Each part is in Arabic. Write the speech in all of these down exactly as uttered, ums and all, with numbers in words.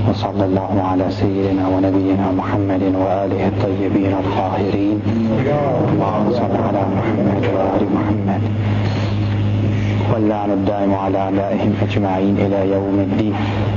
وصلى الله على سيدنا ونبينا محمد وآله الطيبين الطاهرين. اللهم صل على محمد وآل محمد، واللعن الدائم على أعدائهم أجمعين إلى يوم الدين.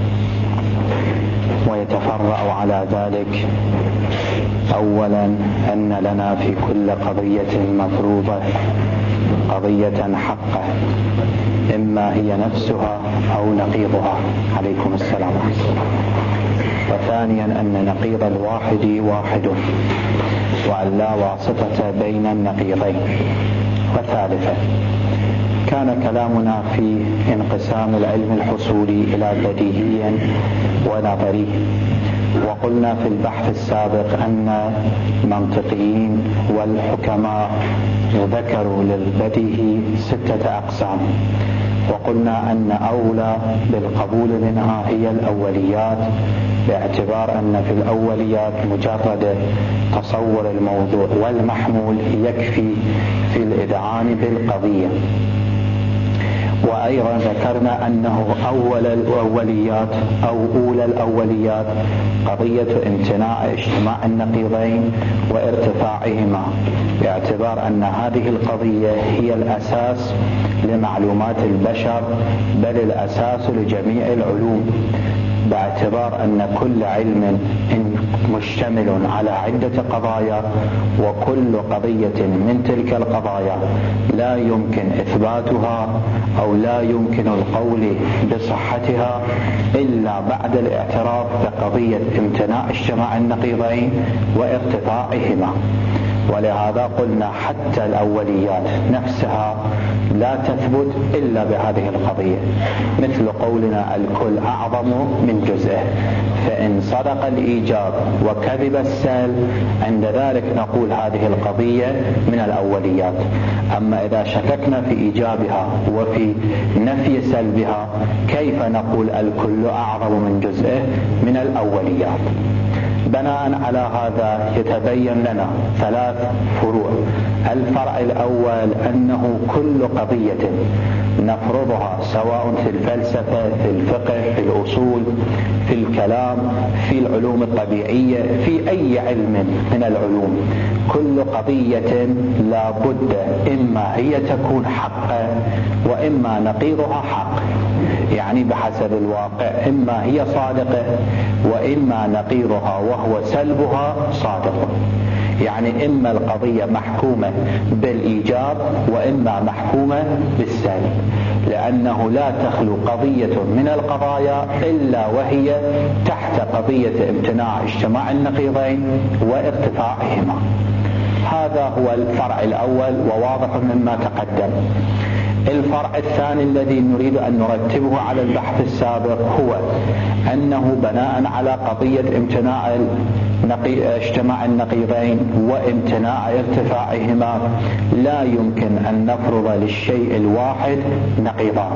ويتفرع على ذلك أولا أن لنا في كل قضية مفروضة قضية حقة، إما هي نفسها أو نقيضها. عليكم السلام. وثانيا أن نقيض الواحد واحد، وأن لا واسطة بين النقيضين. وثالثا كان كلامنا في انقسام العلم الحصولي إلى بديهي ونظري، وقلنا في البحث السابق أن المنطقيين والحكماء ذكروا للبديهي ستة أقسام، وقلنا أن أولى بالقبول منها هي الأوليات، باعتبار أن في الأوليات مجرد تصور الموضوع والمحمول يكفي في الإذعان بالقضية. وأيضا ذكرنا أنه أول الأوليات أو أولى الأوليات قضية امتناع اجتماع النقيضين وارتفاعهما، باعتبار أن هذه القضية هي الأساس لمعلومات البشر، بل الأساس لجميع العلوم، باعتبار أن كل علم مشتمل على عدة قضايا، وكل قضية من تلك القضايا لا يمكن إثباتها أو لا يمكن القول بصحتها إلا بعد الاعتراف بقضية امتناع اجتماع النقيضين وارتفاعهما. ولهذا قلنا حتى الأوليات نفسها لا تثبت إلا بهذه القضية، مثل قولنا الكل أعظم من جزئه، فإن صدق الإيجاب وكذب السلب عند ذلك نقول هذه القضية من الأوليات. أما إذا شككنا في إيجابها وفي نفي سلبها كيف نقول الكل أعظم من جزئه؟ من الأوليات. بناء على هذا يتبين لنا ثلاث فروع. الفرع الأول أنه كل قضية نفرضها سواء في الفلسفة، في الفقه، في الأصول، في الكلام، في العلوم الطبيعية، في أي علم من العلوم، كل قضية لا بد إما هي تكون حقا وإما نقيضها حق، يعني بحسب الواقع إما هي صادقة وإما نقيضها وهو سلبها صادق، يعني إما القضية محكومة بالإيجاب وإما محكومة بالسلب، لأنه لا تخلو قضية من القضايا إلا وهي تحت قضية امتناع اجتماع النقيضين وارتفاعهما. هذا هو الفرع الأول وواضح مما تقدم. الفرع الثاني الذي نريد أن نرتبه على البحث السابق هو أنه بناء على قضية امتناع اجتماع النقيضين وامتناع ارتفاعهما لا يمكن أن نفرض للشيء الواحد نقيضان،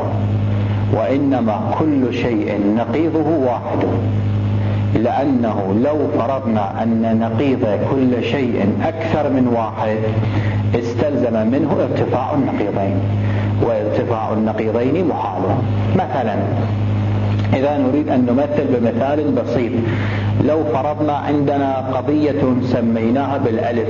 وإنما كل شيء نقيضه واحد، لأنه لو فرضنا أن نقيض كل شيء أكثر من واحد استلزم منه ارتفاع النقيضين، وارتفاع النقيضين محال. مثلا إذا نريد أن نمثل بمثال بسيط، لو فرضنا عندنا قضية سميناها بالألف،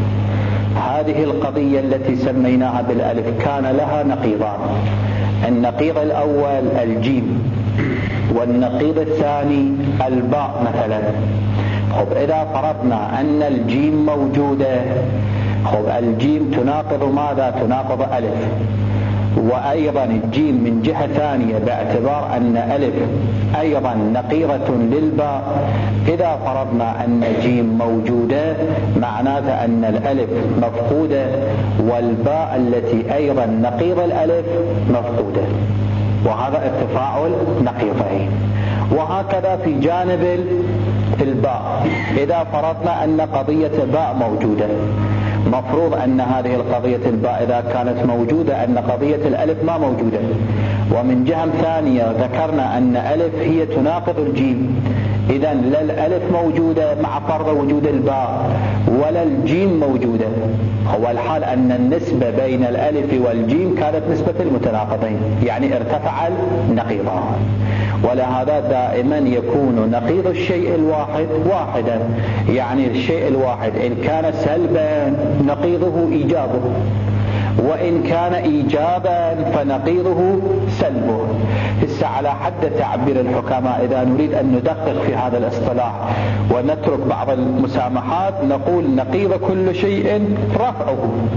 هذه القضية التي سميناها بالألف كان لها نقيضان، النقيض الأول الجيم والنقيض الثاني الباء مثلا. خب إذا فرضنا أن الجيم موجودة، خب الجيم تناقض ماذا؟ تناقض ألف، وأيضا الجيم من جهة ثانية باعتبار أن ألف أيضا نقيضة للباء. إذا فرضنا أن جيم موجودة معناته أن الألف مفقودة والباء التي أيضا نقيض الألف مفقودة، وهذا ارتفاع النقيضين. وهكذا في جانب الباء، إذا فرضنا أن قضية باء موجودة مفروض أن هذه القضية الباء إذا كانت موجودة أن قضية الألف ما موجودة. ومن جهة ثانية ذكرنا أن ألف هي تناقض الجيم، إذا لا الألف موجودة مع فرض وجود الباء ولا الجيم موجودة. هو الحال أن النسبة بين الألف والجيم كانت نسبة المتناقضين، يعني ارتفع النقيضان، ولهذا دائما يكون نقيض الشيء الواحد واحدا. يعني الشيء الواحد إن كان سلبا نقيضه إيجابه، وإن كان إيجابا فنقيضه سلبه. هسه على حد تعبير الحكماء إذا نريد أن ندقق في هذا الاصطلاح ونترك بعض المسامحات نقول نقيض كل شيء رفعه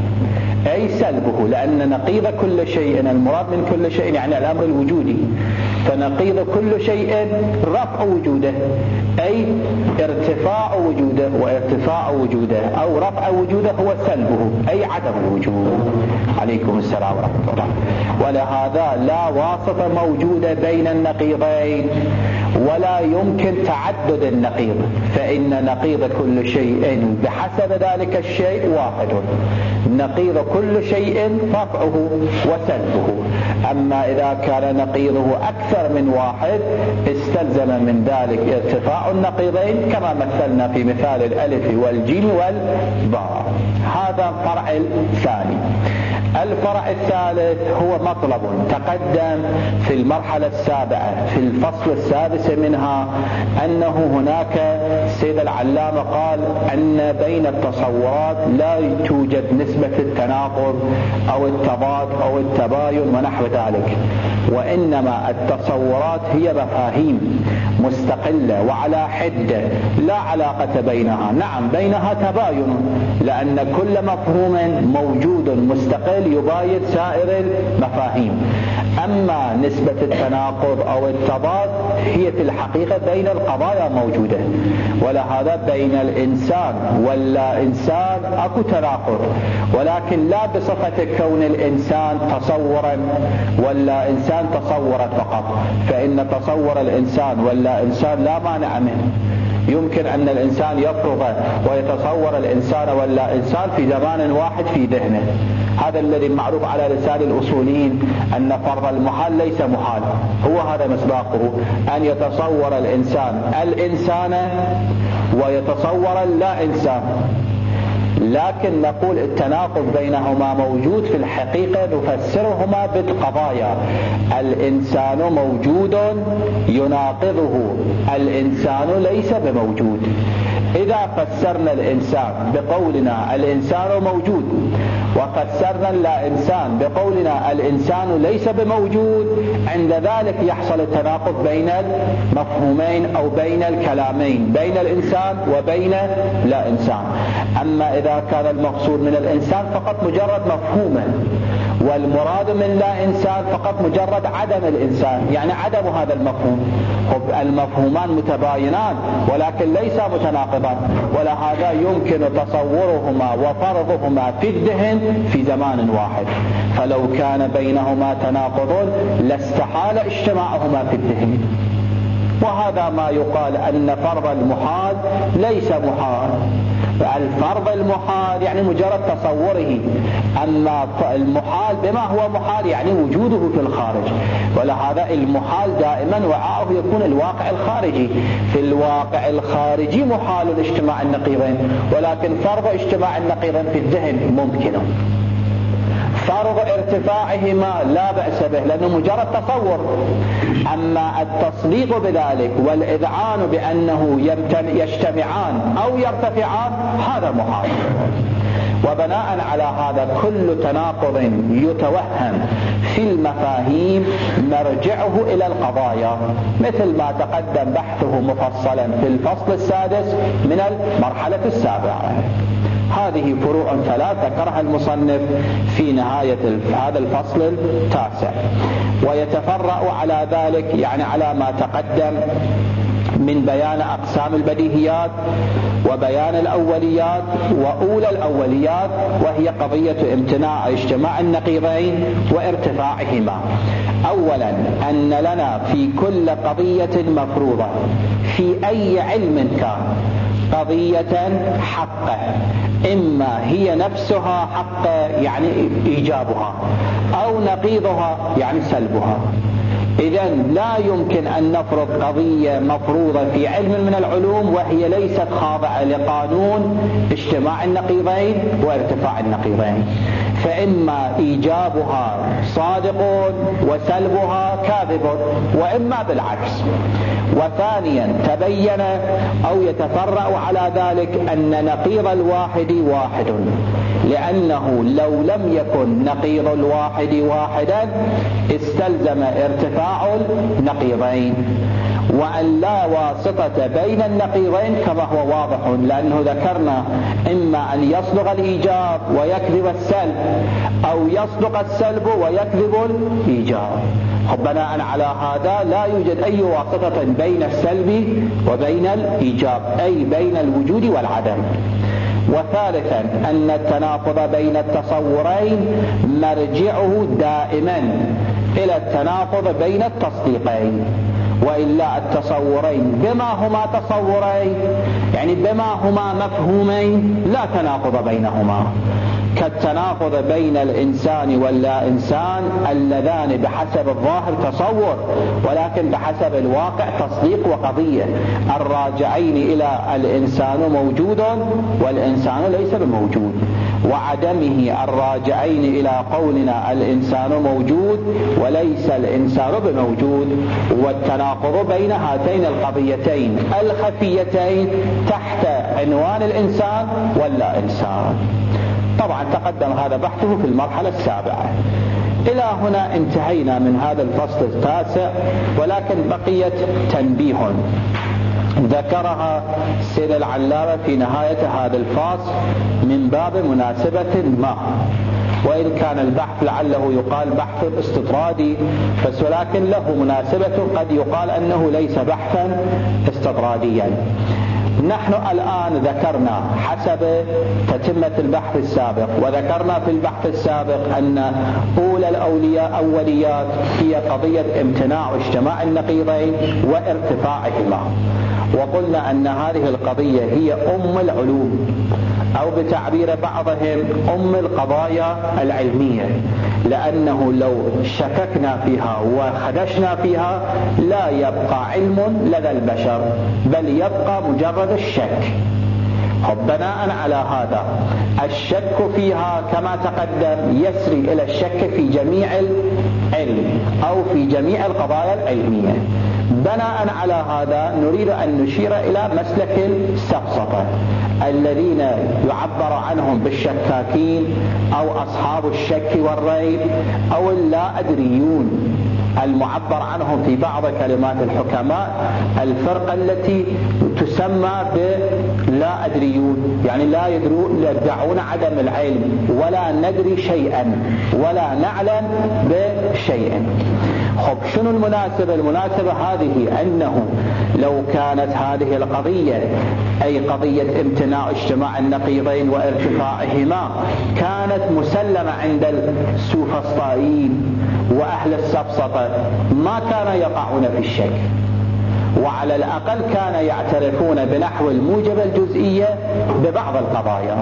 أي سلبه، لأن نقيض كل شيء المراد من كل شيء يعني الأمر الوجودي، فنقيض كل شيء رفع وجوده أي ارتفاع وجوده، وارتفاع وجوده أو رفع وجوده هو سلبه أي عدم الوجود. عليكم السلام ورحمة الله. ولهذا لا واسطة موجودة بين النقيضين ولا يمكن تعدد النقيض، فإن نقيض كل شيء بحسب ذلك الشيء واحد، نقيض كل شيء رفعه وسلبه. أما إذا كان نقيضه أكثر من واحد استلزم من ذلك ارتفاع النقيضين كما مثلنا في مثال الألف والجيم والباء. هذا الفرع الثاني. الفرع الثالث هو مطلب تقدم في المرحلة السابعة في الفصل السادس منها، أنه هناك سيد العلامة قال أن بين التصورات لا توجد نسبة التناقض أو التضاد أو التباين ونحو ذلك، وإنما التصورات هي مفاهيم مستقلة وعلى حدة لا علاقة بينها. نعم بينها تباين، لأن كل مفهوم موجود مستقل يباين سائر المفاهيم. أما نسبة التناقض أو التضاد هي في الحقيقة بين القضايا موجودة، ولهذا بين الإنسان واللا إنسان أكو تناقض، ولكن لا بصفة كون الإنسان تصورا ولا إنسان تصورا فقط، فإن تصور الإنسان ولا إنسان لا مانع منه. يمكن أن الإنسان يفرض ويتصور الإنسان ولا إنسان في زمان واحد في ذهنه. هذا الذي معروف على لسان الأصوليين أن فرض المحال ليس محال، هو هذا مصداقه أن يتصور الإنسان الإنسان ويتصور اللا إنسان. لكن نقول التناقض بينهما موجود في الحقيقة، نفسرهما بالقضايا. الإنسان موجود يناقضه الإنسان ليس بموجود. إذا فسرنا الإنسان بقولنا الإنسان موجود وفسرنا اللا إنسان بقولنا الإنسان ليس بموجود، عند ذلك يحصل التناقض بين المفهومين أو بين الكلامين، بين الإنسان وبين لا إنسان. أما إذا كان المقصود من الإنسان فقط مجرد مفهوما، والمراد من لا إنسان فقط مجرد عدم الإنسان، يعني عدم هذا المفهوم. المفهومان متباينان ولكن ليس متناقضان، ولهذا يمكن تصورهما وفرضهما في الذهن في زمان واحد، فلو كان بينهما تناقض لاستحال اجتماعهما في الذهن. وهذا ما يقال أن فرض المحال ليس محال. الفرض المحال يعني مجرد تصوره، أما المحال بما هو محال يعني وجوده في الخارج، ولهذا المحال دائما وعاءه يكون الواقع الخارجي. في الواقع الخارجي محال اجتماع النقيضين، ولكن فرض اجتماع النقيضين في الذهن ممكن. فرض ارتفاعهما لا بأس به لأنه مجرد تصور، أما التصديق بذلك والإذعان بأنه يجتمعان أو يرتفعان هذا محال. وبناء على هذا كل تناقض يتوهم في المفاهيم مرجعه إلى القضايا، مثل ما تقدم بحثه مفصلا في الفصل السادس من المرحلة السابعة. هذه فروع ثلاث ذكرها المصنف في نهاية هذا الفصل التاسع، ويتفرع على ذلك يعني على ما تقدم من بيان أقسام البديهيات وبيان الأوليات وأولى الأوليات، وهي قضية امتناع اجتماع النقيضين وارتفاعهما. أولا أن لنا في كل قضية مفروضة في أي علم كان قضية حقة، إما هي نفسها حقة يعني إيجابها، أو نقيضها يعني سلبها. إذن لا يمكن أن نفرض قضية مفروضة في علم من العلوم وهي ليست خاضعة لقانون اجتماع النقيضين وارتفاع النقيضين، فإما إيجابها صادق وسلبها كاذب، وإما بالعكس. وثانيا تبين أو يتفرع على ذلك أن نقيض الواحد واحد، لأنه لو لم يكن نقيض الواحد واحدا استلزم ارتفاع النقيضين، وأن لا واسطة بين النقيضين كما هو واضح، لأنه ذكرنا إما أن يصدق الإيجاب ويكذب السلب، أو يصدق السلب ويكذب الإيجاب. بناء على هذا لا يوجد أي واسطة بين السلب وبين الإيجاب، أي بين الوجود والعدم. وثالثا أن التناقض بين التصورين مرجعه دائما إلى التناقض بين التصديقين، وإلا التصورين بما هما تصورين يعني بما هما مفهومين لا تناقض بينهما، كالتناقض بين الإنسان واللا إنسان اللذان بحسب الظاهر تصور ولكن بحسب الواقع تصديق وقضية، الراجعين إلى الإنسان موجود والإنسان ليس بموجود، وعدمه الراجعين إلى قولنا الإنسان موجود وليس الإنسان بموجود، والتناقض بين هاتين القضيتين الخفيتين تحت عنوان الإنسان واللا إنسان. طبعا تقدم هذا بحثه في المرحلة السابعة. إلى هنا انتهينا من هذا الفصل التاسع، ولكن بقيت تنبيه ذكرها سيد العلامة في نهاية هذا الفصل من باب مناسبة ما، وإن كان البحث لعله يقال بحث استطرادي بس ولكن له مناسبة، قد يقال أنه ليس بحثا استطراديا. نحن الآن ذكرنا حسب تتمة البحث السابق، وذكرنا في البحث السابق أن أولى الأولياء أوليات هي قضية امتناع اجتماع النقيضين وارتفاعهما، وقلنا أن هذه القضية هي أم العلوم، أو بتعبير بعضهم أم القضايا العلمية، لأنه لو شككنا فيها وخدشنا فيها لا يبقى علم لدى البشر بل يبقى مجرد الشك. بناء على هذا الشك فيها كما تقدم يسري إلى الشك في جميع العلم أو في جميع القضايا العلمية. بناء على هذا نريد أن نشير إلى مسلك السفسطة الذين يعبر عنهم بالشكاكين أو أصحاب الشك والريب أو اللا أدريون، المعبر عنهم في بعض كلمات الحكماء الفرقة التي تسمى بلا أدريون، يعني لا يدرون يدعون عدم العلم ولا ندري شيئا ولا نعلم بشيء. خب شنو المناسبة؟ المناسبة هذه أنه لو كانت هذه القضية أي قضية امتناع اجتماع النقيضين وارتفاعهما كانت مسلمة عند السوفسطائيين وأهل السفسطة ما كان يقعون في الشك، وعلى الأقل كان يعترفون بنحو الموجبة الجزئية ببعض القضايا.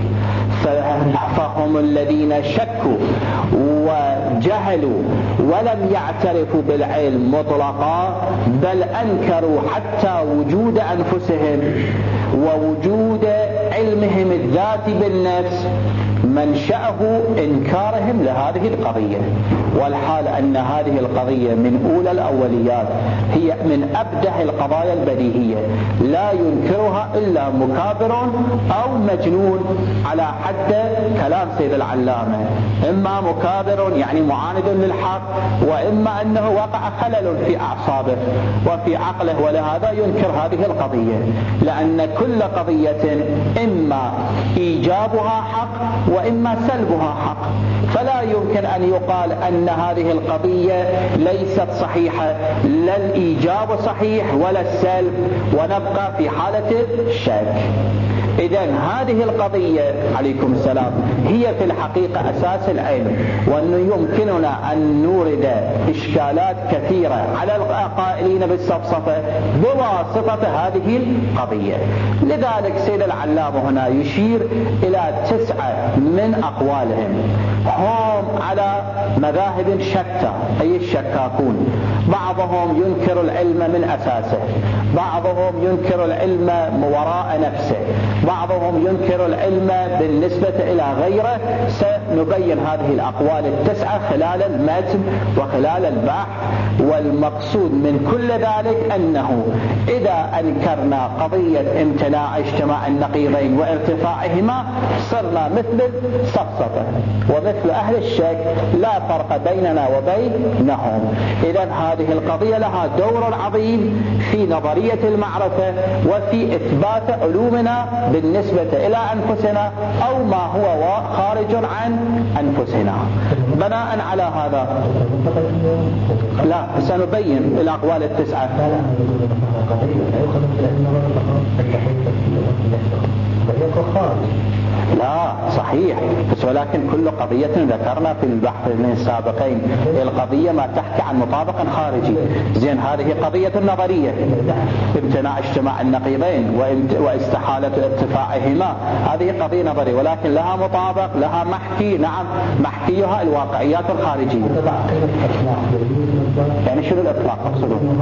فهم الذين شكوا وجهلوا ولم يعترفوا بالعلم مطلقا، بل أنكروا حتى وجود أنفسهم ووجود علمهم الذاتي بالنفس منشأه إنكارهم لهذه القضية، والحال أن هذه القضية من أولى الأوليات، هي من أبدع القضايا البديهية، لا ينكرها إلا مكابر أو مجنون على حد كلام سيد العلامة، إما مكابر يعني معاند للحق، وإما أنه وقع خلل في أعصابه وفي عقله، ولهذا ينكر هذه القضية، لأن كل قضية إما إيجابها حق وإما سلبها حق، فلا يمكن أن يقال أن هذه القضية ليست صحيحة، لا الإيجاب صحيح ولا السلب، ونبقى في حالة الشك. إذن هذه القضية عليكم السلام هي في الحقيقة أساس العلم، وأنه يمكننا أن نورد إشكالات كثيرة على القائلين بالسفسطة بواسطة هذه القضية. لذلك سيد العلامة هنا يشير إلى تسعة من أقوالهم هم على مذاهب مذاهب شتى أي الشكاكون، بعضهم ينكر العلم من أساسه، بعضهم ينكر العلم وراء نفسه، بعضهم ينكر العلم بالنسبة إلى غيره. سنبين هذه الأقوال التسعة خلال المتن وخلال البحث، والمقصود من كل ذلك أنه إذا أنكرنا قضية امتناع اجتماع النقيضين وارتفاعهما صرنا مثل السفسطة ومثل أهل الشك، لا فرق بيننا وبينهم. إذن هذه القضية لها دور عظيم في نظرية المعرفة وفي إثبات علومنا بالنسبة إلى أنفسنا أو ما هو خارج عن أنفسنا. بناء على هذا لا سنبين الأقوال التسعة. لا صحيح، بس ولكن كل قضية ذكرنا في البحثين السابقين القضية ما تحكي عن مطابق خارجي. زين هذه قضية نظرية امتناع اجتماع النقيضين واستحالة ارتفاعهما، هذه قضية نظرية ولكن لها مطابق، لها محكي. نعم محكيها الواقعيات الخارجية. يعني شنو الإطلاق أقصدون؟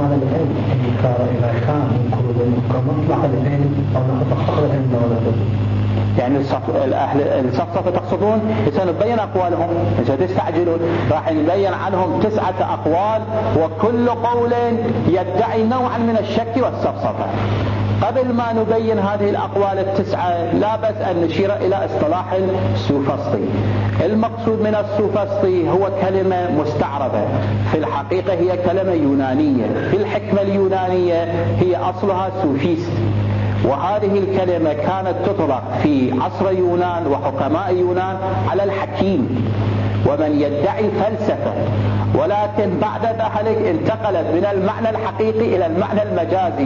يعني الصفصفة تقصدون؟ سنبين أقوالهم، ستستعجلون، راح نبين عنهم تسعة أقوال وكل قول يدعي نوعا من الشك والصفصفة. قبل ما نبين هذه الأقوال التسعة لا بأس أن نشير إلى اصطلاح السوفسطي. المقصود من السوفسطي هو كلمة مستعربة، في الحقيقة هي كلمة يونانية، في الحكمة اليونانية هي أصلها سوفيست، وهذه الكلمة كانت تطلق في عصر يونان وحكماء يونان على الحكيم ومن يدعي فلسفة، ولكن بعد ذلك انتقلت من المعنى الحقيقي إلى المعنى المجازي،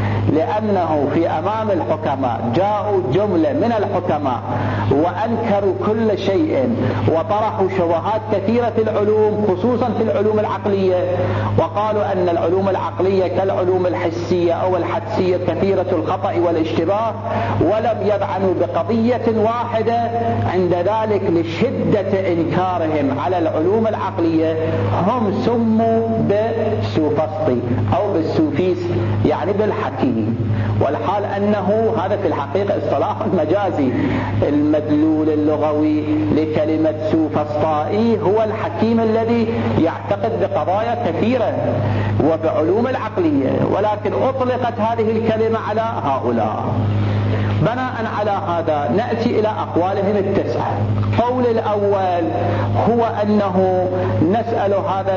لأنه في أمام الحكماء جاءوا جملة من الحكماء وأنكروا كل شيء وطرحوا شبهات كثيرة في العلوم خصوصا في العلوم العقلية، وقالوا أن العلوم العقلية كالعلوم الحسية أو الحدسية كثيرة الخطأ والاشتباه، ولم يذعنوا بقضية واحدة. عند ذلك لشدة إنكارهم على العلوم العقلية هم سموا بالسوفسطي أو بالسوفيست، يعني بالحكيم، والحال أنه هذا في الحقيقة اصطلاح مجازي. المدلول اللغوي لكلمة سوفسطائي هو الحكيم الذي يعتقد بقضايا كثيرة وبعلوم العقلية، ولكن أطلقت هذه الكلمة على هؤلاء. بناء على هذا نأتي إلى أقوالهم التسعة. قول الأول هو أنه نسأل هذا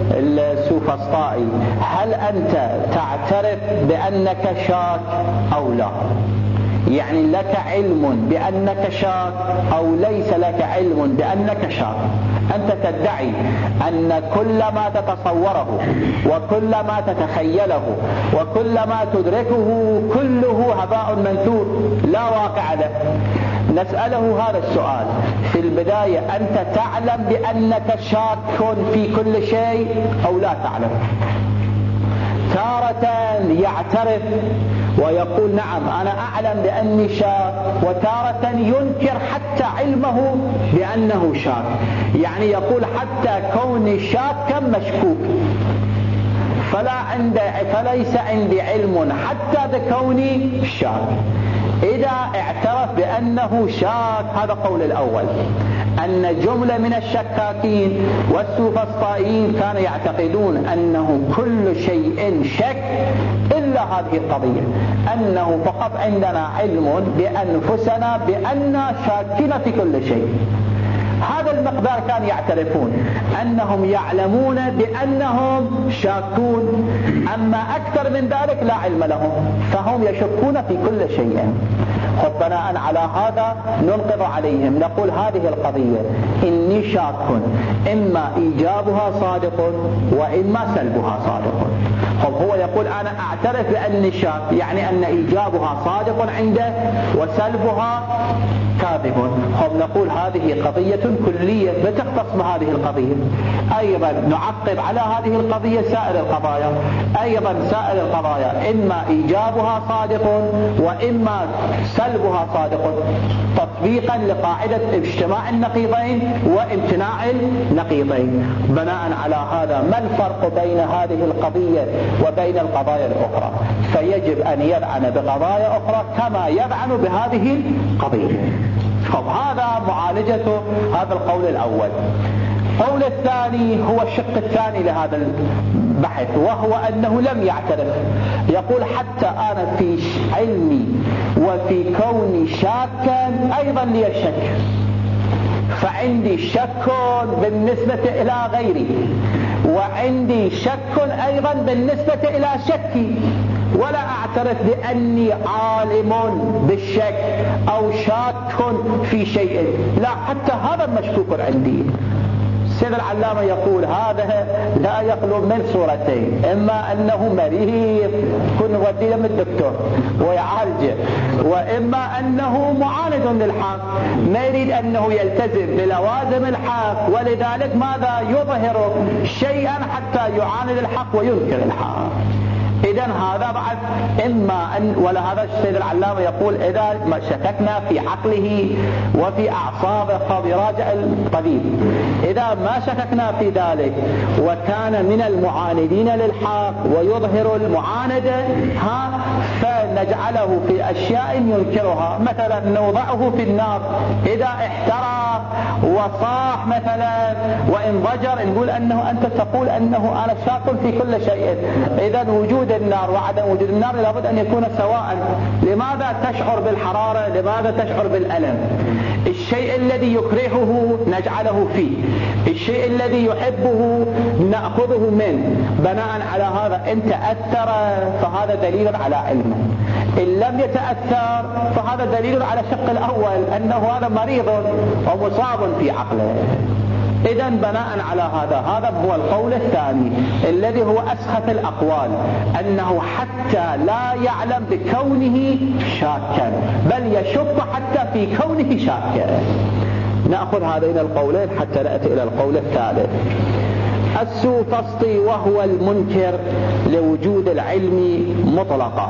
السوفسطائي: هل أنت تعترف بأنك شاك أو لا؟ يعني لك علم بأنك شاك أو ليس لك علم بأنك شاك؟ أنت تدعي أن كل ما تتصوره وكل ما تتخيله وكل ما تدركه كله هباء منثور لا واقع له. نسأله هذا السؤال في البداية: أنت تعلم بأنك شاك في كل شيء أو لا تعلم؟ تارة يعترف ويقول نعم أنا أعلم بأني شاك، وتارة ينكر حتى علمه بأنه شاك، يعني يقول حتى كوني شاكا مشكوك، فلا عند فليس عندي علم حتى بكوني شاك. إذا اعترف بأنه شاك، هذا قول الأول، أن جملة من الشكاكين والسوفسطائيين كانوا يعتقدون أنه كل شيء شك إلا هذه القضية، أنه فقط عندنا علم بأنفسنا بأننا شاكين في كل شيء. هذا المقدار كانوا يعترفون أنهم يعلمون بأنهم شاكون، أما أكثر من ذلك لا علم لهم، فهم يشكون في كل شيء. بناء على هذا ننقض عليهم، نقول هذه القضية إني شاك، إما إيجابها صادق وإما سلبها صادق. هو يقول أنا أعترف بأني شاك، يعني أن إيجابها صادق عنده وسلبها كاذب. هم نقول هذه قضية كلية بتختص بهذه القضية. أيضا نعقب على هذه القضية سائر القضايا، أيضا سائر القضايا إما إيجابها صادق وإما سلبها صادق، تطبيقا لقاعدة اجتماع النقيضين وامتناع النقيضين. بناء على هذا ما الفرق بين هذه القضية وبين القضايا الأخرى؟ فيجب أن يذعن بقضايا أخرى كما يذعن بهذه القضية. هذا معالجة هذا القول الأول. القول الثاني هو الشق الثاني لهذا البحث، وهو أنه لم يعترف. يقول حتى أنا في علمي وفي كوني شاكا أيضا لي الشك، فعندي شك بالنسبة إلى غيري، وعندي شك أيضا بالنسبة إلى شكي، ولا أعترف بأني عالم بالشك أو شاك في شيء، لا، حتى هذا مشكوك عندي. السيد العلامة يقول هذا لا يخلو من صورتين، إما أنه مريض كن وديه من الدكتور ويعالجه، وإما أنه معاند للحق، ما يريد أنه يلتزم بلوازم الحق، ولذلك ماذا يظهر شيئا حتى يعاند الحق وينكر الحق. إذن هذا بعد إما أن، ولا هذا السيد العلامة يقول إذا ما شككنا في عقله وفي أعصابه فبراجع الطبيب. إذا ما شككنا في ذلك وكان من المعاندين للحق ويظهر المعاندة ها فنجعله في أشياء ينكرها، مثلا نوضعه في النار إذا احترق وصاح مثلا وانضجر، نقول أنه أنت تقول أنه أنا شاك في كل شيء، إذا وجود النار وعدم وجود النار لابد أن يكون سواء. لماذا تشعر بالحرارة؟ لماذا تشعر بالألم؟ الشيء الذي يكرهه نجعله فيه، الشيء الذي يحبه نأخذه منه. بناء على هذا إن تأثر فهذا دليل على علمه، إن لم يتأثر فهذا دليل على الشق الأول أنه هذا مريض ومصاب في عقله. إذا بناء على هذا هذا هو القول الثاني الذي هو أسخف الأقوال، أنه حتى لا يعلم بكونه شاكا، بل يشك حتى في كونه شاكا. نأخذ هذين القولين حتى نأتي إلى القول الثالث. السوفسطي وهو المنكر لوجود العلم مطلقا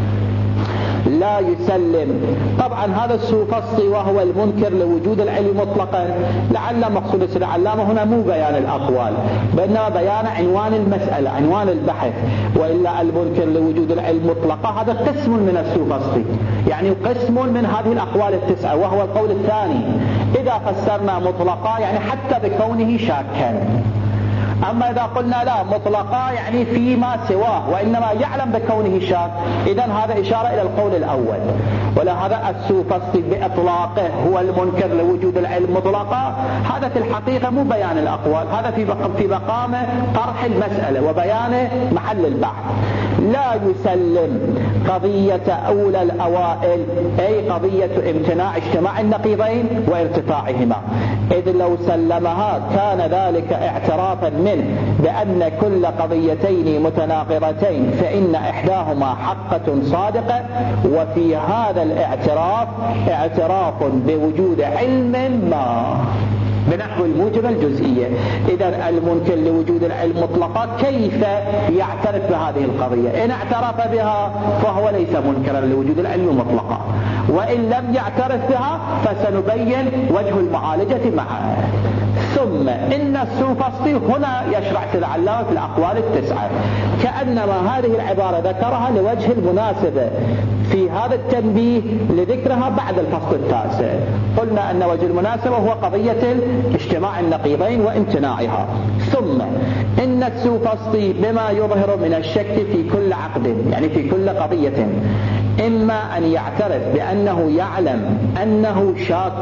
لا يسلم. طبعا هذا السوفسطي وهو المنكر لوجود العلم مطلقا، لعل مقصود السيد العلامة هنا مو بيان الأقوال بإنما بيان عنوان المسألة، عنوان البحث. وإلا المنكر لوجود العلم مطلقا هذا قسم من السوفسطي، يعني قسم من هذه الأقوال التسعة، وهو القول الثاني. إذا فسرنا مطلقا يعني حتى بكونه شاكا. أما إذا قلنا لا مطلقا يعني فيما سواه وإنما يعلم بكونه شاك، إذن هذا إشارة إلى القول الأول. ولهذا السوفسطي بإطلاقه هو المنكر لوجود العلم مطلقا، هذا في الحقيقة مو بيان الأقوال، هذا في في مقام طرح المسألة وبيان محل البحث. لا يسلم قضية أولى الأوائل، أي قضية امتناع اجتماع النقيضين وارتفاعهما، إذ لو سلمها كان ذلك اعترافا منه بأن كل قضيتين متناقضتين فإن إحداهما حقة صادقة، وفي هذا الاعتراف اعتراف بوجود علم ما بنحو الموجب الجزئية. إذا المنكر لوجود العلم مطلقا كيف يعترف بهذه القضية؟ إن اعترف بها فهو ليس منكرا لوجود العلم مطلقا، وإن لم يعترف بها فسنبين وجه المعالجة معه. ثم إن السوفسطي هنا يشرع سيد العلامة في الأقوال التسعة، كأنما هذه العبارة ذكرها لوجه المناسبة في هذا التنبيه لذكرها بعد الفصل التاسع. قلنا أن وجه المناسبة هو قضية اجتماع النقيضين وامتناعها. ثم إن السوفسطي بما يظهر من الشك في كل عقد، يعني في كل قضية، إما أن يعترف بأنه يعلم أنه شاك،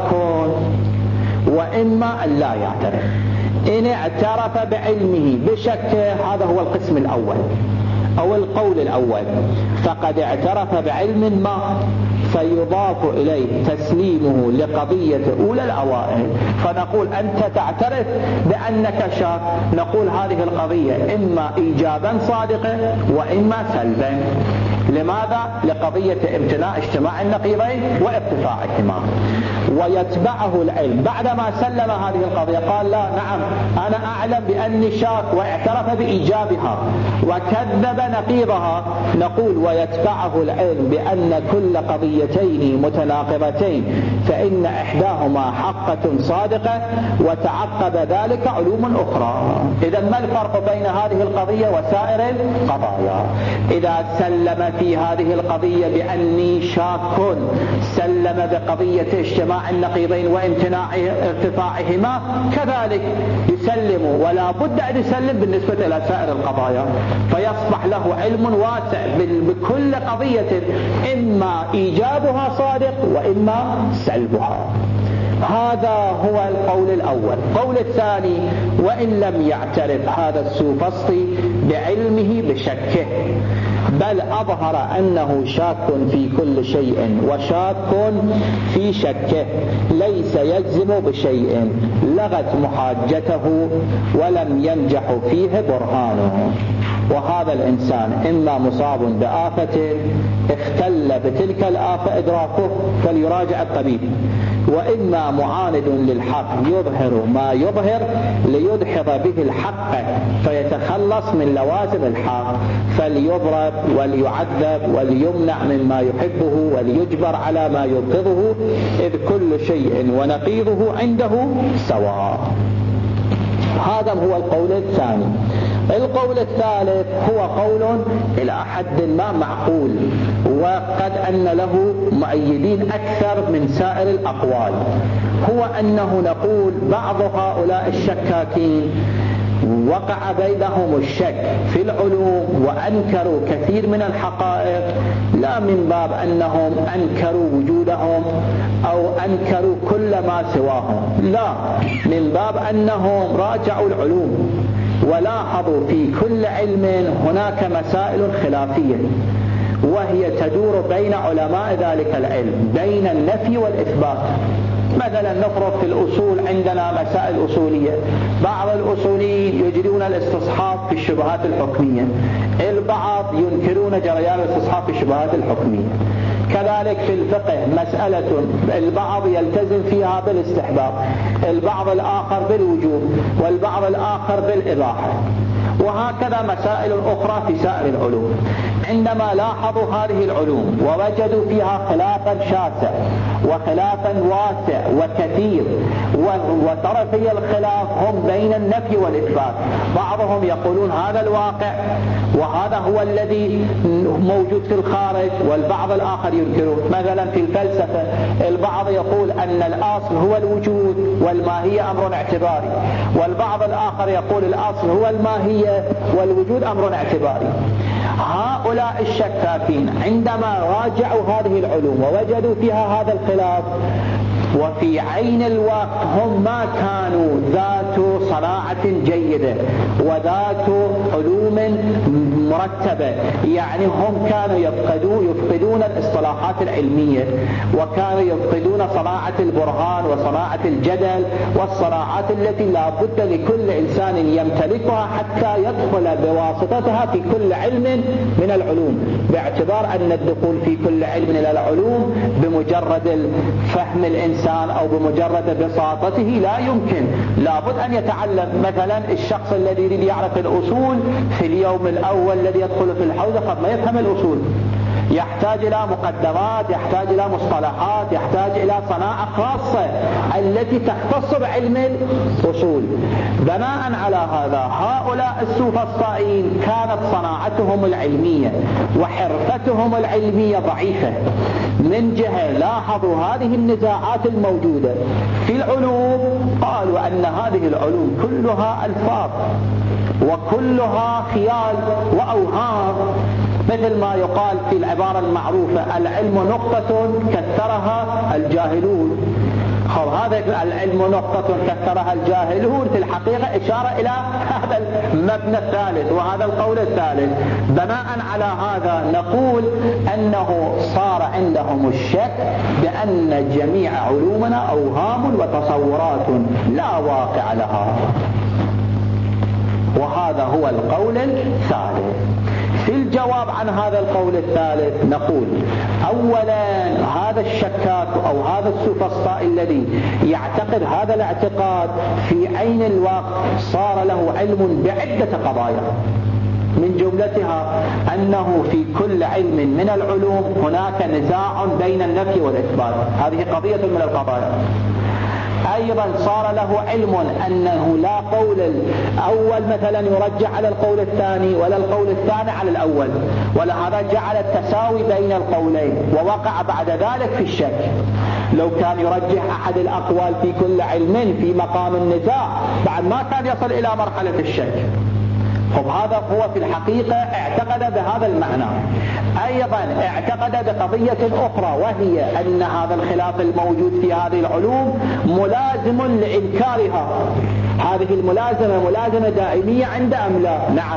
وإما أن لا يعترف. إن اعترف بعلمه بشك هذا هو القسم الأول أو القول الأول، فقد اعترف بعلم ما فيضاف إليه تسليمه لقضية أولى الأوائل، فنقول أنت تعترف بأنك شاك، نقول هذه القضية إما إيجابا صادقا وإما سلبا. لماذا؟ لقضية امتناع اجتماع النقيضين وارتفاعهما. ويتبعه العلم بعدما سلم هذه القضية قال لا نعم أنا أعلم بأني شاك واعترف بإيجابها وكذب نقيضها، نقول ويتبعه العلم بأن كل قضيتين متناقضتين فإن إحداهما حقة صادقة وتعقب ذلك علوم أخرى. إذا ما الفرق بين هذه القضية وسائر القضايا؟ إذا سلم في هذه القضية بأني شاك سلم بقضية اجتماع النقيضين وامتناع ارتفاعهما، كذلك يسلم ولا بد أن يسلم بالنسبة إلى سائر القضايا، فيصبح له علم واسع بكل قضية إما إيجابها صادق وإما سلبها. هذا هو القول الأول. القول الثاني: وإن لم يعترف هذا السوفسطي بعلمه بشكه، بل أظهر أنه شاك في كل شيء وشاك في شكه، ليس يجزم بشيء، لغت محاجته ولم ينجح فيه برهانه. وهذا الإنسان إما مصاب بآفة اختل بتلك الآفة إدراكه فليراجع الطبيب، وإما معاند للحق يظهر ما يظهر ليدحض به الحق فيتخلص من لوازم الحق، فليضرب وليعذب وليمنع مما يحبه وليجبر على ما يبغضه، إذ كل شيء ونقيضه عنده سواء. هذا هو القول الثاني. القول الثالث هو قول إلى حد ما معقول، وقد أن له مؤيدين أكثر من سائر الأقوال، هو أنه نقول بعض هؤلاء الشكاكين وقع بينهم الشك في العلوم وأنكروا كثير من الحقائق، لا من باب أنهم أنكروا وجودهم أو أنكروا كل ما سواهم، لا، من باب أنهم راجعوا العلوم ولاحظوا في كل علم هناك مسائل خلافية، وهي تدور بين علماء ذلك العلم بين النفي والإثبات. مثلا نفرض في الأصول عندنا مسائل أصولية، بعض الأصوليين يجرون الاستصحاب في الشبهات الحكمية، البعض ينكرون جريان الاستصحاب في الشبهات الحكمية. كذلك في الفقه مسألة البعض يلتزم فيها بالاستحباب، البعض الآخر بالوجوب، والبعض الآخر بالإباحة، وهكذا مسائل أخرى في سائر العلوم. عندما لاحظوا هذه العلوم ووجدوا فيها خلافا شاسع وخلافا واسع وكثير، وطرفي الخلاف هم بين النفي والإثبات، بعضهم يقولون هذا الواقع وهذا هو الذي موجود في الخارج، والبعض الآخر ينكرون. مثلا في الفلسفة البعض يقول أن الأصل هو الوجود والماهية أمر اعتباري، والبعض الآخر يقول الأصل هو الماهية والوجود أمر اعتباري. هؤلاء الشكاكين عندما راجعوا هذه العلوم ووجدوا فيها هذا الخلاف، وفي عين الوقت هم ما كانوا ذات صناعة جيدة وذات علوم مرتبة، يعني هم كانوا يفقدون يفقدون الاصطلاحات العلمية، وكانوا يفقدون صناعة البرهان وصناعة الجدل والصناعات التي لا بد لكل إنسان يمتلكها حتى يدخل بواسطتها في كل علم من العلوم، باعتبار أن الدخول في كل علم من العلوم بمجرد فهم الإنسان أو بمجرد بساطته لا يمكن، لابد أن يتعلم. مثلا الشخص الذي يريد يعرف الأصول في اليوم الأول الذي يدخل في الحوزة قد ما يفهم الأصول، يحتاج إلى مقدمات، يحتاج إلى مصطلحات، يحتاج إلى صناعة خاصة التي تختص بعلم الأصول. بناء على هذا هؤلاء السوفسطائيين كانت صناعتهم العلمية وحرفتهم العلمية ضعيفة، من جهة لاحظوا هذه النزاعات الموجودة في العلوم، قالوا أن هذه العلوم كلها ألفاظ وكلها خيال وأوهام، مثل ما يقال في العبارة المعروفة العلم نقطة كثرها الجاهلون. هذا العلم نقطة كثرها الجاهلون في الحقيقة إشارة إلى هذا المبنى الثالث وهذا القول الثالث. بناء على هذا نقول أنه صار عندهم الشك بأن جميع علومنا أوهام وتصورات لا واقع لها، وهذا هو القول الثالث. في الجواب عن هذا القول الثالث نقول أولا هذا الشكاك أو هذا السفسطاء الذي يعتقد هذا الاعتقاد في عين الوقت صار له علم بعدة قضايا، من جملتها أنه في كل علم من العلوم هناك نزاع بين النفي والإثبات، هذه قضية من القضايا. أيضا صار له علم أنه لا قول الأول مثلا يرجح على القول الثاني ولا القول الثاني على الأول، ولهذا جعل التساوي بين القولين، ووقع بعد ذلك في الشك. لو كان يرجح أحد الأقوال في كل علم في مقام النزاع بعد ما كان يصل إلى مرحلة الشك. هذا هو في الحقيقة اعتقد بهذا المعنى. أيضا اعتقد بقضية أخرى، وهي أن هذا الخلاف الموجود في هذه العلوم ملازم لإنكارها. هذه الملازمة ملازمة دائمية عند أم لا؟ نعم.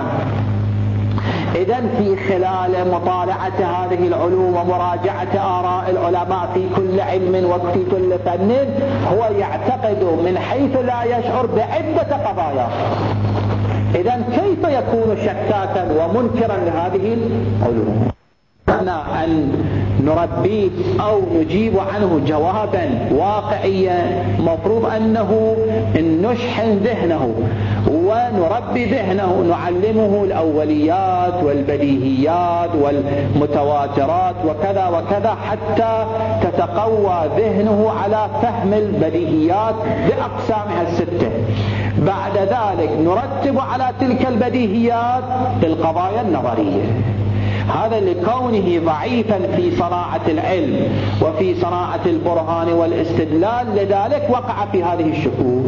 إذن في خلال مطالعة هذه العلوم ومراجعة آراء العلماء في كل علم وفي كل فن هو يعتقد من حيث لا يشعر بعدة قضايا. إذن كيف يكون شكاكا ومنكرا لهذه العلوم؟ أن نربيه أو نجيب عنه جوابا واقعيا مفروض أنه نشحن ذهنه ونربي ذهنه، نعلمه الأوليات والبديهيات والمتواترات وكذا وكذا حتى تتقوى ذهنه على فهم البديهيات بأقسامها الستة. بعد ذلك نرتب على تلك البديهيات القضايا النظرية. هذا لكونه ضعيفا في صناعة العلم وفي صناعة البرهان والاستدلال، لذلك وقع في هذه الشكوك.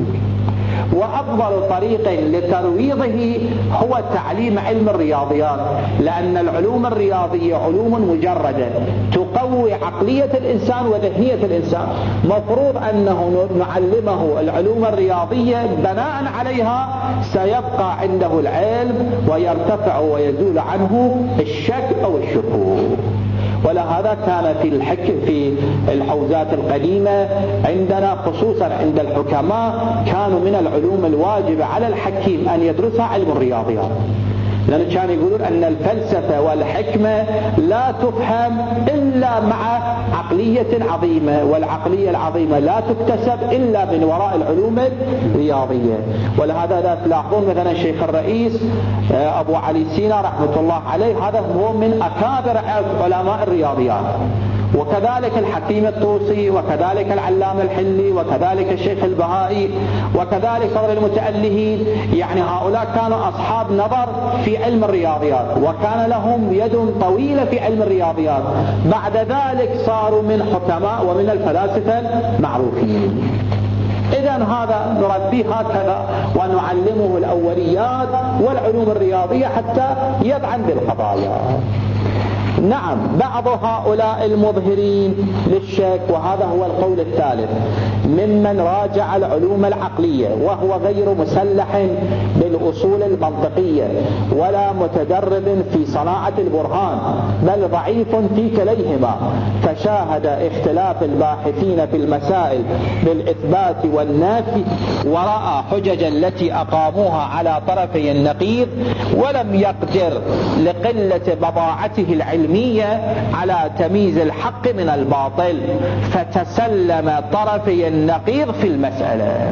وأفضل طريق لترويضه هو تعليم علم الرياضيات، لأن العلوم الرياضية علوم مجردة تقوي عقلية الإنسان وذهنية الإنسان. مفروض أنه نعلمه العلوم الرياضية، بناء عليها سيبقى عنده العلم ويرتفع ويزول عنه الشك أو الشكوك. ولهذا كان في الحكم في الحوزات القديمة عندنا خصوصا عند الحكماء كانوا من العلوم الواجبة على الحكيم أن يدرسها علم الرياضيات، لأن كانوا يقولون أن الفلسفة والحكمة لا تفهم إلا مع عقلية عظيمة، والعقلية العظيمة لا تكتسب إلا من وراء العلوم الرياضية. ولهذا لا تلاحظون مثلا الشيخ الرئيس أبو علي سينا رحمة الله عليه، هذا هو من أكابر علماء الرياضيات، وكذلك الحكيم الطوسي، وكذلك العلامة الحلي، وكذلك الشيخ البهائي، وكذلك صدر المتألهين. يعني هؤلاء كانوا أصحاب نظر في علم الرياضيات، وكان لهم يد طويلة في علم الرياضيات. بعد ذلك صاروا من حكماء ومن الفلاسفة المعروفين. إذن هذا نربيه هكذا ونعلمه الأوليات والعلوم الرياضية حتى يطعن بالقضايا. نعم، بعض هؤلاء المظهرين للشك، وهذا هو القول الثالث، ممن راجع العلوم العقلية وهو غير مسلح بالأصول المنطقية ولا متدرب في صناعة البرهان، بل ضعيف في كليهما، فشاهد اختلاف الباحثين في المسائل بالإثبات والنفي، ورأى حجج التي أقاموها على طرفي النقيض، ولم يقدر لقلة بضاعته العلمية على تمييز الحق من الباطل، فتسلم طرفي النقيض في المسألة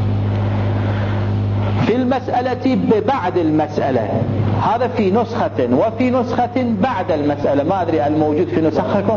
في المسألة ببعد المسألة. هذا في نسخة، وفي نسخة بعد المسألة. ما أدري الموجود في نسخكم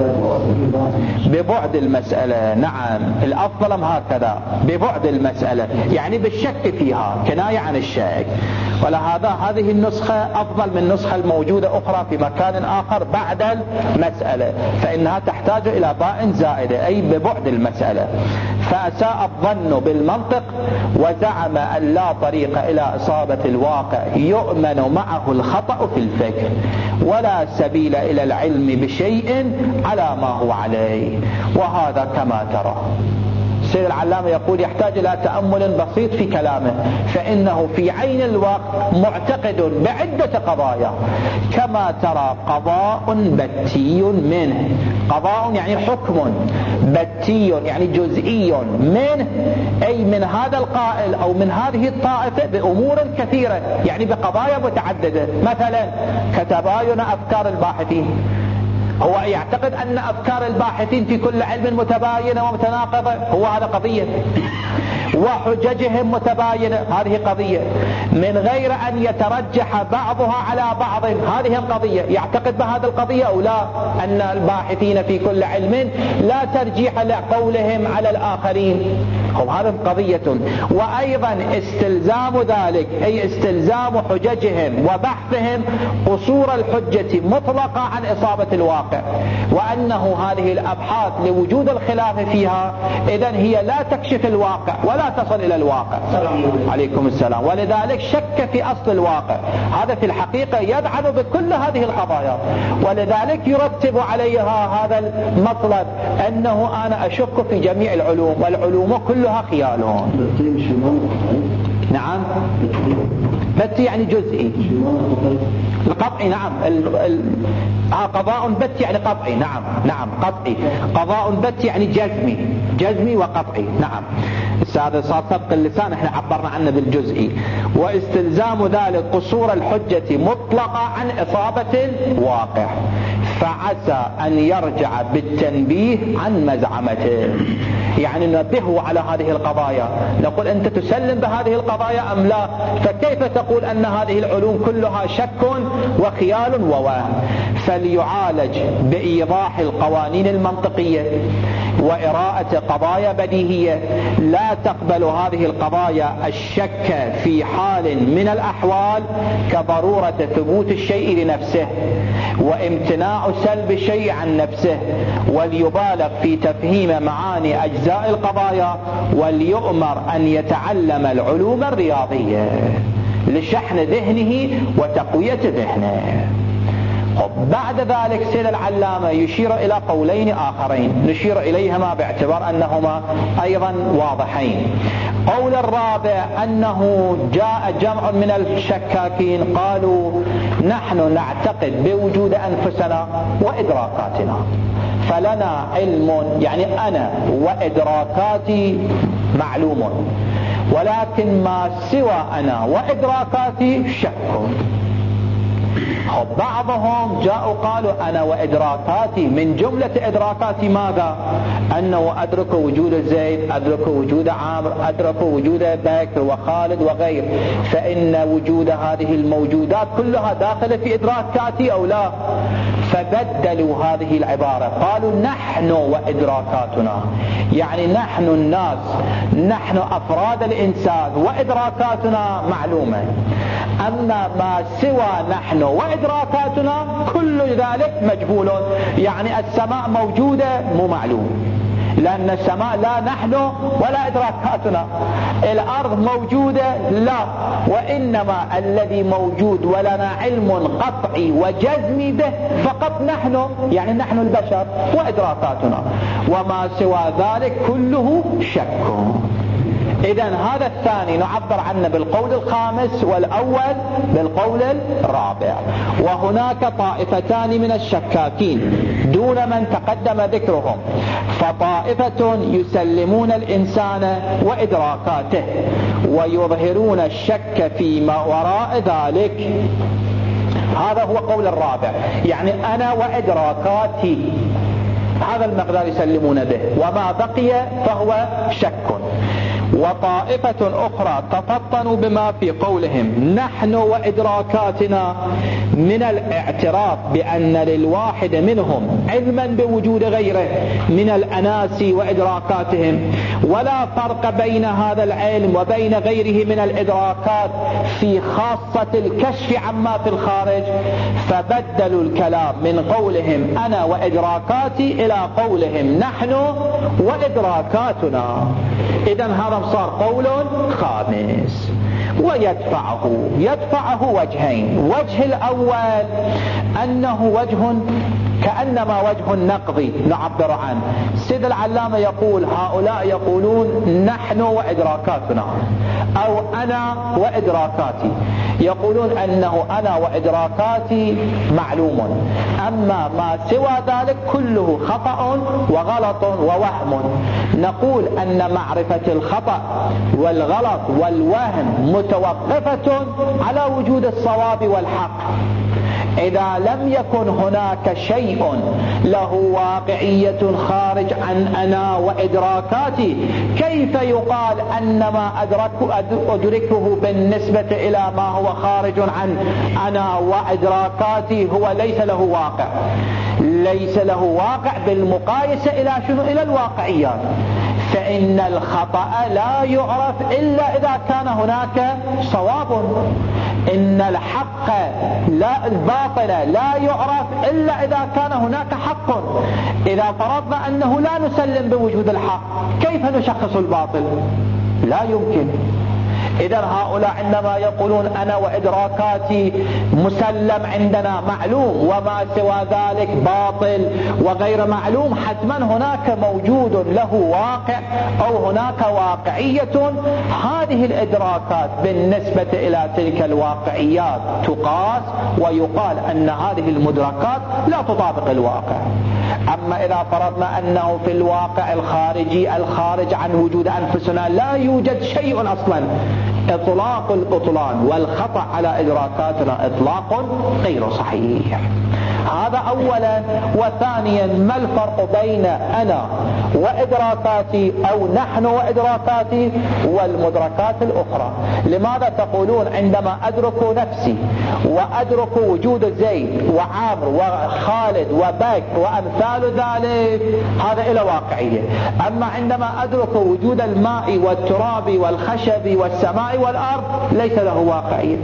ببعد المسألة. نعم، الأفضل هكذا ببعد المسألة، يعني بالشك فيها، كناية عن الشك. ولهذا هذه النسخة أفضل من النسخة الموجودة أخرى في مكان آخر بعد المسألة، فإنها تحتاج إلى باء زائدة، أي ببعد المسألة. فأساء الظن بالمنطق وزعم أن لا طريق إلى إصابة الواقع يؤمن معه الخطأ في الفكر، ولا سبيل إلى العلم بشيء على ما هو عليه. وهذا كما ترى السيد العلامة يقول يحتاج إلى تأمل بسيط في كلامه، فإنه في عين الوقت معتقد بعدة قضايا، كما ترى قضاء بتي منه، قضاء يعني حكم، بتي يعني جزئي منه، أي من هذا القائل أو من هذه الطائفة بأمور كثيرة، يعني بقضايا متعددة. مثلا كتباين أفكار الباحثين، هو يعتقد أن أفكار الباحثين في كل علم متباينة ومتناقضة، هو هذا قضية، وحججهم متباينة، هذه قضية، من غير أن يترجح بعضها على بعض، هذه القضية. يعتقد بهذه القضية أو لا؟ أن الباحثين في كل علم لا ترجيح لقولهم على الآخرين، هم هذا قضية. وأيضا استلزام ذلك أي استلزام حججهم وبحثهم قصور الحجة مطلقة عن إصابة الواقع، وأنه هذه الأبحاث لوجود الخلاف فيها إذن هي لا تكشف الواقع ولا تصل إلى الواقع. عليكم السلام. ولذلك شك في أصل الواقع، هذا في الحقيقة يدعم بكل هذه القضايا، ولذلك يرتب عليها هذا المطلب أنه أنا أشك في جميع العلوم، والعلوم كلها خيال. نعم، بت يعني جزئي، القطعي. نعم، ال... ال... آه قضاء بت يعني قطعي. نعم نعم قطعي. قضاء بت يعني جزمي، جزمي وقطعي. نعم، هذا صار سبق اللسان، احنا عبرنا عنه بالجزئي. واستلزام ذلك قصور الحجة مطلقة عن إصابة الواقع، فعسى أن يرجع بالتنبيه عن مزعمته، يعني ننبهه على هذه القضايا، نقول أنت تسلم بهذه القضايا أم لا؟ فكيف تقول أن هذه العلوم كلها شك وخيال ووهم؟ فليعالج بإيضاح القوانين المنطقية وإراءة قضايا بديهية لا تقبل هذه القضايا الشك في حال من الأحوال كضرورة ثبوت الشيء لنفسه وامتناع سلب الشيء عن نفسه، وليبالغ في تفهيم معاني أجزاء القضايا، وليؤمر أن يتعلم العلوم الرياضية لشحن ذهنه وتقوية ذهنه. بعد ذلك سيد العلامة يشير إلى قولين آخرين نشير إليهما باعتبار أنهما أيضا واضحين. قول الرابع أنه جاء جمع من الشكاكين قالوا نحن نعتقد بوجود أنفسنا وإدراكاتنا، فلنا علم، يعني أنا وإدراكاتي معلوم، ولكن ما سوى أنا وإدراكاتي شك. بعضهم جاءوا قالوا أنا وإدراكاتي، من جملة إدراكاتي ماذا؟ أنه أدرك وجود زيد، أدرك وجود عامر، أدرك وجود بكر وخالد وغير، فإن وجود هذه الموجودات كلها داخلة في إدراكاتي أو لا؟ فبدلوا هذه العبارة، قالوا نحن وإدراكاتنا، يعني نحن الناس، نحن أفراد الإنسان وإدراكاتنا معلومة، أما ما سوى نحن وإدراكاتنا كل ذلك مجهول، يعني السماء موجودة مو معلوم، لأن السماء لا نحن ولا إدراكاتنا، الأرض موجودة لا، وإنما الذي موجود ولنا علم قطعي وجزمي به فقط نحن، يعني نحن البشر وإدراكاتنا، وما سوى ذلك كله شك. إذن هذا الثاني نعبر عنه بالقول الخامس، والأول بالقول الرابع. وهناك طائفتان من الشكاكين دون من تقدم ذكرهم، فطائفة يسلمون الإنسان وإدراكاته ويظهرون الشك فيما وراء ذلك، هذا هو قول الرابع، يعني أنا وإدراكاتي هذا المقدار يسلمون به، وما بقي فهو شك. وطائفة أخرى تفطنوا بما في قولهم نحن وإدراكاتنا من الاعتراف بأن للواحد منهم علما بوجود غيره من الأناس وإدراكاتهم، ولا فرق بين هذا العلم وبين غيره من الإدراكات في خاصة الكشف عما في الخارج، فبدلوا الكلام من قولهم أنا وإدراكاتي إلى قولهم نحن وإدراكاتنا. إذن هذا صار قول خامس. ويدفعه يدفعه وجهين، وجه الأول أنه وجه كأنما وجه النقض نعبر عنه. سيد العلامة يقول هؤلاء يقولون نحن وإدراكاتنا، أو أنا وإدراكاتي، يقولون أنه أنا وإدراكاتي معلوم، أما ما سوى ذلك كله خطأ وغلط ووهم. نقول أن معرفة الخطأ والغلط والوهم متوقفة على وجود الصواب والحق. إذا لم يكن هناك شيء له واقعية خارج عن أنا وإدراكاتي، كيف يقال أن ما أدرك أدركه بالنسبة إلى ما هو خارج عن أنا وإدراكاتي هو ليس له واقع؟ ليس له واقع بالمقايسة إلى شنو؟ إلى الواقعيات. فإن الخطأ لا يعرف إلا إذا كان هناك صواب، إن الحق لا الباطل لا يعرف إلا إذا كان هناك حق. إذا فرضنا أنه لا نسلم بوجود الحق، كيف نشخص الباطل؟ لا يمكن. إذا هؤلاء عندما يقولون أنا وإدراكاتي مسلم عندنا معلوم وما سوى ذلك باطل وغير معلوم، حتما هناك موجود له واقع أو هناك واقعية. هذه الإدراكات بالنسبة إلى تلك الواقعيات تقاس ويقال أن هذه المدركات لا تطابق الواقع. أما إذا فرضنا أنه في الواقع الخارجي الخارج عن وجود أنفسنا لا يوجد شيء أصلا، إطلاق البطلان والخطأ على إدراكاتنا إطلاق غير صحيح. هذا أولا. وثانيا، ما الفرق بين أنا وإدراكاتي أو نحن وإدراكاتي والمدركات الأخرى؟ لماذا تقولون عندما أدرك نفسي وأدرك وجود زيد وعامر وخالد وبكر وأمثال ذلك هذا إلى واقعية، أما عندما أدرك وجود الماء والتراب والخشب والسماء والأرض ليس له واقعية؟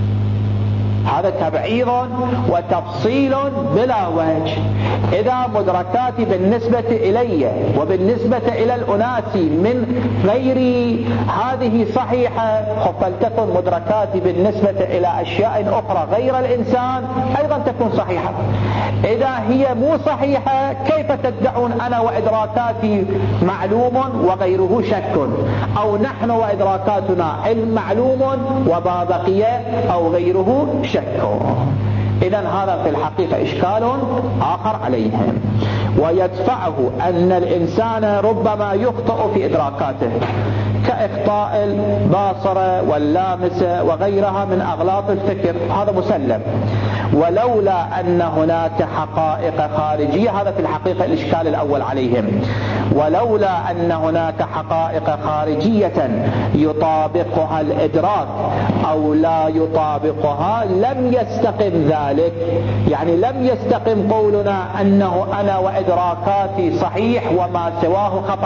هذا تبعيض وتفصيل بلا وجه. إذا مدركاتي بالنسبة إلي وبالنسبة إلى الأناس من غير هذه صحيحة، فلتكن مدركاتي بالنسبة إلى أشياء أخرى غير الإنسان أيضا تكون صحيحة. إذا هي مو صحيحة، كيف تدعون أنا وإدراكاتي معلوم وغيره شك، أو نحن وإدراكاتنا علم معلوم وما بقي أو غيره شك؟ إذن هذا في الحقيقة إشكال آخر عليهم، ويدفعه أن الإنسان ربما يخطئ في إدراكاته كإخطاء الباصرة واللامسة وغيرها من أغلاط الفكر، هذا مسلم. ولولا أن هناك حقائق خارجية، هذا في الحقيقة الإشكال الأول عليهم، ولولا أن هناك حقائق خارجية يطابقها الإدراك أو لا يطابقها لم يستقم ذلك. يعني لم يستقم قولنا أنه أنا وإدراكاتي صحيح وما سواه خطأ،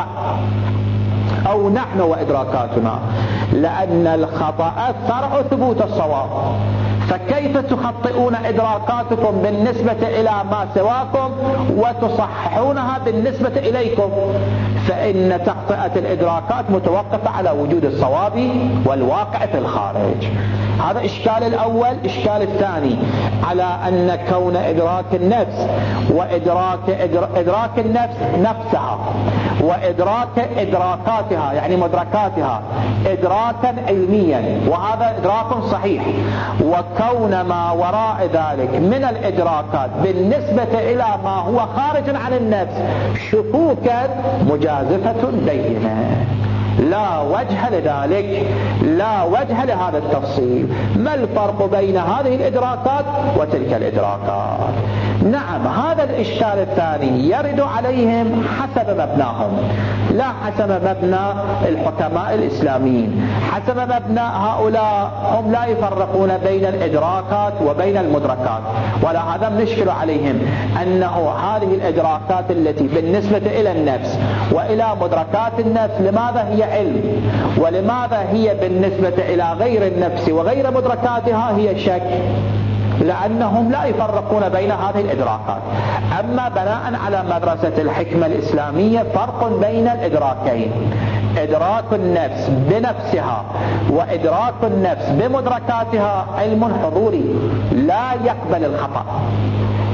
أو نحن وإدراكاتنا، لأن الخطأ فرع ثبوت الصواب. فكيف تخطئون إدراكاتكم بالنسبة إلى ما سواكم وتصححونها بالنسبة إليكم؟ فإن تخطئة الإدراكات متوقفة على وجود الصواب والواقع في الخارج. هذا إشكال الأول. إشكال الثاني على أن كون إدراك النفس وإدراك إدراك النفس نفسها وإدراك إدراكاتها يعني مدركاتها إدراكا علميا، وهذا إدراك صحيح، وكون ما وراء ذلك من الإدراكات بالنسبة إلى ما هو خارج عن النفس شكوكا مجازفة بينة. لا وجه لذلك، لا وجه لهذا التفصيل. ما الفرق بين هذه الإدراكات وتلك الإدراكات؟ نعم، هذا الإشكال الثاني يرد عليهم حسب مبناهم، لا حسب مبنى الحكماء الإسلاميين. حسب مبنى هؤلاء هم لا يفرقون بين الإدراكات وبين المدركات، ولا هذا نشكل عليهم أنه هذه الإدراكات التي بالنسبة إلى النفس وإلى مدركات النفس لماذا هي علم، ولماذا هي بالنسبة إلى غير النفس وغير مدركاتها هي شك؟ لأنهم لا يفرقون بين هذه الإدراكات. أما بناء على مدرسة الحكمة الإسلامية فرق بين الإدراكين، إدراك النفس بنفسها وإدراك النفس بمدركاتها علم حضوري لا يقبل الخطأ،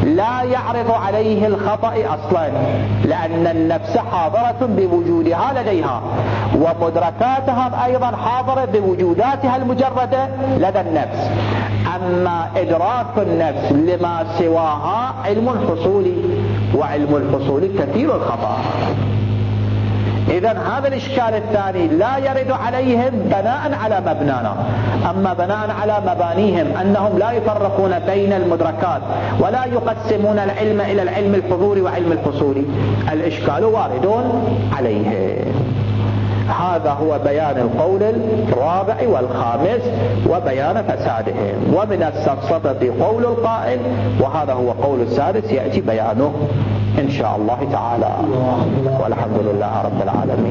لا يعرض عليه الخطأ أصلا، لأن النفس حاضرة بوجودها لديها، ومدركاتها أيضا حاضرة بوجوداتها المجردة لدى النفس. أما إدراك النفس لما سواها علم حصولي، وعلم الحصول كثير الخطأ. إذن هذا الإشكال الثاني لا يرد عليهم بناء على مبنانا. أما بناء على مبانيهم أنهم لا يفرقون بين المدركات ولا يقسمون العلم إلى العلم الحضوري وعلم الحصولي، الإشكال وارد عليه. هذا هو بيان القول الرابع والخامس وبيان فسادهم. ومن السفسطة قول القائل، وهذا هو قول السادس يأتي بيانه إن شاء الله تعالى. والحمد لله رب العالمين.